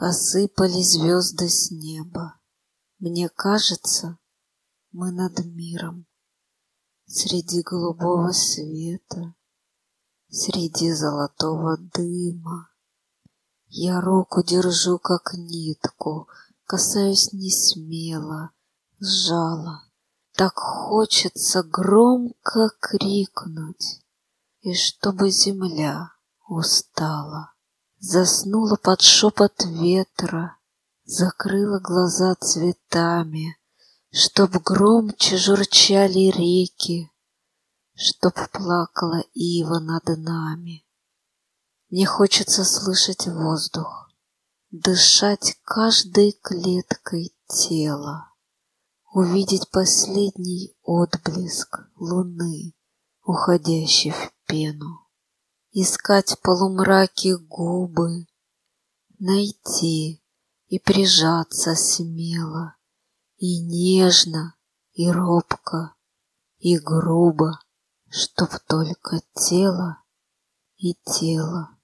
Посыпались звезды с неба. Мне кажется, мы над миром. Среди голубого света, среди золотого дыма. Я руку держу, как нитку, касаюсь не смело, сжала. Так хочется громко крикнуть, и чтобы земля устала. Заснула под шепот ветра, закрыла глаза цветами, чтоб громче журчали реки, чтоб плакала ива над нами. Мне хочется слышать воздух, дышать каждой клеткой тела, увидеть последний отблеск луны, уходящей в пену, искать в полумраке губы, найти и прижаться смело, и нежно, и робко, и грубо, чтоб только тело и тело